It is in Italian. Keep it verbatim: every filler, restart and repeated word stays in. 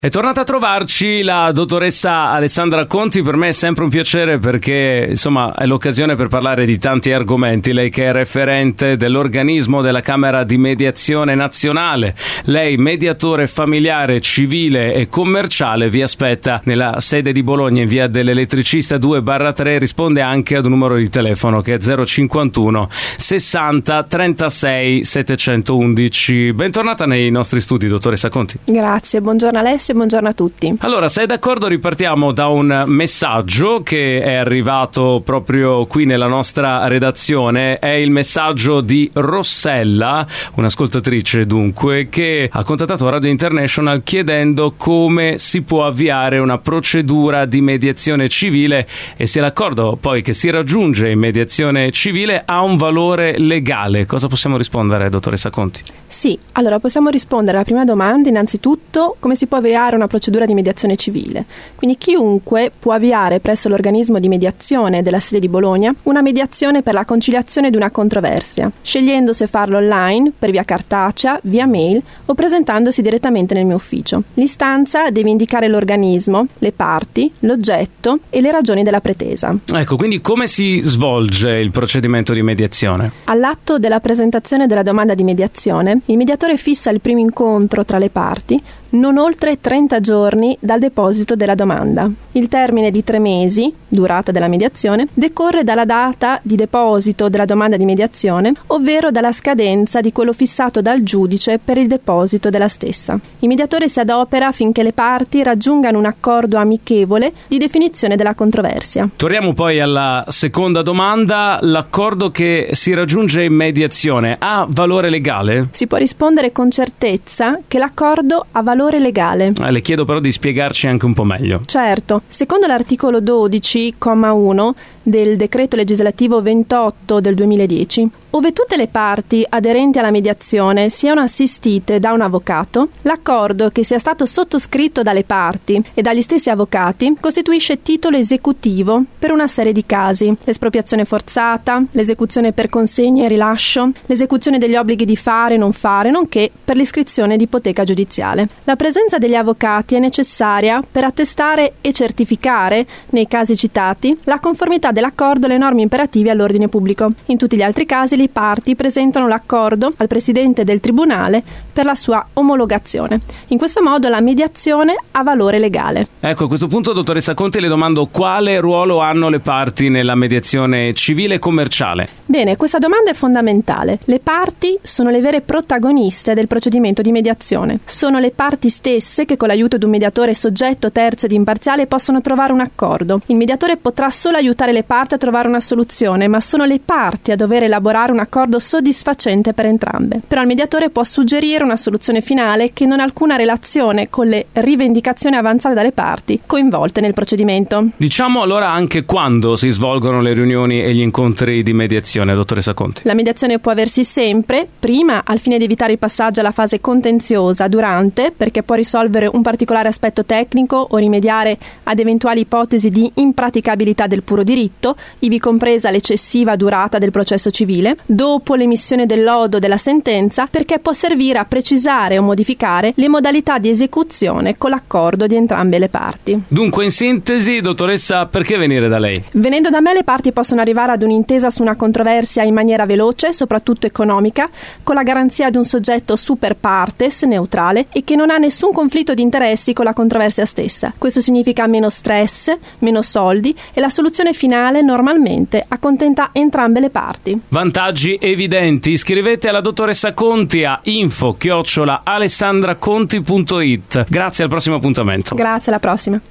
È tornata a trovarci la dottoressa Alessandra Conti. Per me è sempre un piacere perché insomma è l'occasione per parlare di tanti argomenti. Lei che è referente dell'organismo della Camera di Mediazione Nazionale, lei mediatore familiare, civile e commerciale, vi aspetta nella sede di Bologna in via dell'Elettricista due barra tre. Risponde anche ad un numero di telefono che è zero cinquantuno sessanta trentasei settecentoundici. Bentornata nei nostri studi, dottoressa Conti. Grazie, buongiorno Alessio. Buongiorno a tutti. Allora, se è d'accordo, ripartiamo da un messaggio che è arrivato proprio qui nella nostra redazione. È il messaggio di Rossella, un'ascoltatrice dunque, che ha contattato Radio International chiedendo come si può avviare una procedura di mediazione civile e se l'accordo poi che si raggiunge in mediazione civile ha un valore legale. Cosa possiamo rispondere, dottoressa Conti? Sì, allora possiamo rispondere alla prima domanda. Innanzitutto, come si può avviare una procedura di mediazione civile? Quindi chiunque può avviare presso l'organismo di mediazione della sede di Bologna una mediazione per la conciliazione di una controversia, scegliendo se farlo online, per via cartacea, via mail o presentandosi direttamente nel mio ufficio. L'istanza deve indicare l'organismo, le parti, l'oggetto e le ragioni della pretesa. Ecco, quindi come si svolge il procedimento di mediazione? All'atto della presentazione della domanda di mediazione, il mediatore fissa il primo incontro tra le parti non oltre trenta giorni dal deposito della domanda. Il termine di tre mesi, durata della mediazione, decorre dalla data di deposito della domanda di mediazione, ovvero dalla scadenza di quello fissato dal giudice per il deposito della stessa. Il mediatore si adopera affinché le parti raggiungano un accordo amichevole di definizione della controversia. Torniamo poi alla seconda domanda. L'accordo che si raggiunge in mediazione ha valore legale? Si può rispondere con certezza che l'accordo ha valore legale. Eh, le chiedo però di spiegarci anche un po' meglio. Certo, secondo l'articolo dodici, comma uno del decreto legislativo ventotto del duemiladieci, ove tutte le parti aderenti alla mediazione siano assistite da un avvocato, l'accordo che sia stato sottoscritto dalle parti e dagli stessi avvocati costituisce titolo esecutivo per una serie di casi: l'espropriazione forzata, l'esecuzione per consegna e rilascio, l'esecuzione degli obblighi di fare e non fare, nonché per l'iscrizione di ipoteca giudiziale. La presenza degli avvocati è necessaria per attestare e certificare, nei casi citati, la conformità dell'accordo alle norme imperative all'ordine pubblico. In tutti gli altri casi le parti presentano l'accordo al presidente del tribunale per la sua omologazione. In questo modo la mediazione ha valore legale. Ecco, a questo punto, dottoressa Conti, le domando quale ruolo hanno le parti nella mediazione civile e commerciale? Bene, questa domanda è fondamentale. Le parti sono le vere protagoniste del procedimento di mediazione. Sono le parti stesse che con l'aiuto di un mediatore soggetto, terzo ed imparziale possono trovare un accordo. Il mediatore potrà solo aiutare le parti a trovare una soluzione, ma sono le parti a dover elaborare un accordo soddisfacente per entrambe. Però il mediatore può suggerire una soluzione finale che non ha alcuna relazione con le rivendicazioni avanzate dalle parti coinvolte nel procedimento. Diciamo allora anche quando si svolgono le riunioni e gli incontri di mediazione, dottoressa Conti. La mediazione può aversi sempre, prima al fine di evitare il passaggio alla fase contenziosa, durante perché può risolvere un particolare aspetto tecnico o rimediare ad eventuali ipotesi di impraticabilità del puro diritto, ivi compresa l'eccessiva durata del processo civile, dopo l'emissione del lodo della sentenza, perché può servire a precisare o modificare le modalità di esecuzione con l'accordo di entrambe le parti. Dunque, in sintesi, dottoressa, perché venire da lei? Venendo da me, le parti possono arrivare ad un'intesa su una controversia in maniera veloce, soprattutto economica, con la garanzia di un soggetto super partes, neutrale, e che non ha nessun conflitto di interessi con la controversia stessa. Questo significa meno stress, meno soldi e la soluzione finale normalmente accontenta entrambe le parti. Vantaggi evidenti. Scrivete alla dottoressa Conti a info chiocciola alessandraconti punto it. Grazie, al prossimo appuntamento. Grazie, alla prossima.